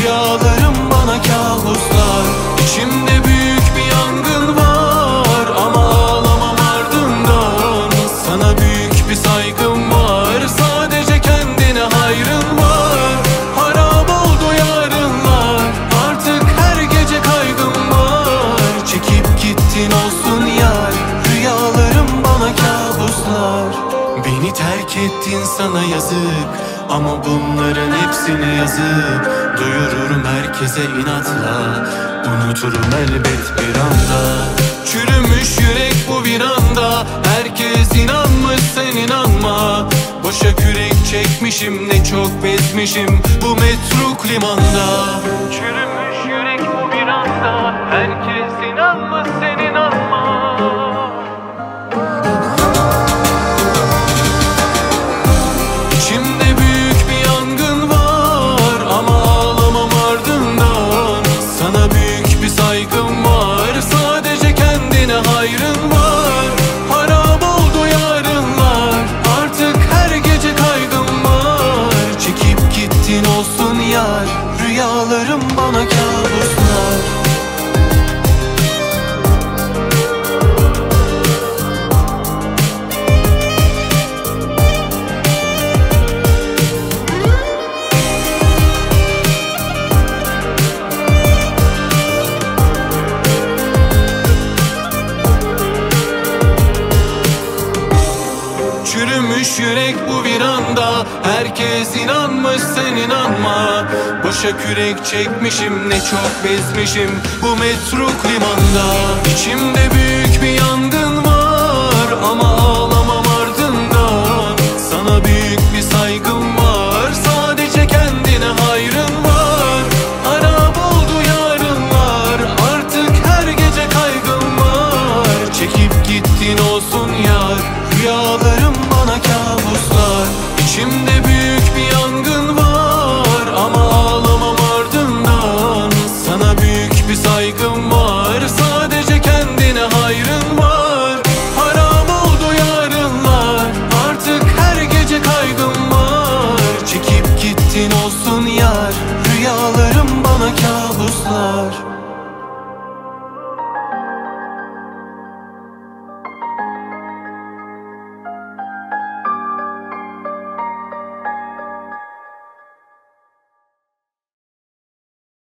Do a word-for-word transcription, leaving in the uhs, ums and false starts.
Rüyalarım bana kabuslar. İçimde büyük bir yangın var ama ağlamam ardından. Sana büyük bir saygım var, sadece kendine hayrın var. Harap oldu yarınlar, artık her gece kaygım var. Çekip gittin olsun yar, rüyalarım bana kabuslar. Beni terk ettin, sana yazık, ama bunların hepsini yazıp duyururum herkese inatla. Unuturum elbet bir anda. Çürümüş yürek bu bir anda. Herkes inanmış, sen inanma. Boşa kürek çekmişim, ne çok bezmişim bu metruk limanda. Çürümüş yürek bu bir anda. Herkes inanmış, sen inanma. İçimde büyük bir yangın var ama ağlamam ardından. Sana büyük bir saygım var, sadece kendine hayrın var. Harap oldu yarınlar, artık her gece kaygım var. Çekip gittin olsun yar, rüyalarım bana kabuslar. Çürümüş yürek bu bir anda. Herkes inanmış, sen inanma. Boşa kürek çekmişim, ne çok bezmişim bu metruk limanda. İçimde büyük bir yangın var ama ağlamam ardından. Sana büyük bir saygım var, sadece kendine hayrın var. Harap oldu yarınlar, artık her gece kaygım var. Çekip gittin olsun yar, rüyalarım bana kabuslar. İçimde büyük bir yangın var ama ağlamam ardından. Sana büyük bir saygım var, sadece kendine hayrın var. Harap oldu yarınlar, artık her gece kaygım var. Çekip gittin olsun yar, rüyalarım bana kabuslar.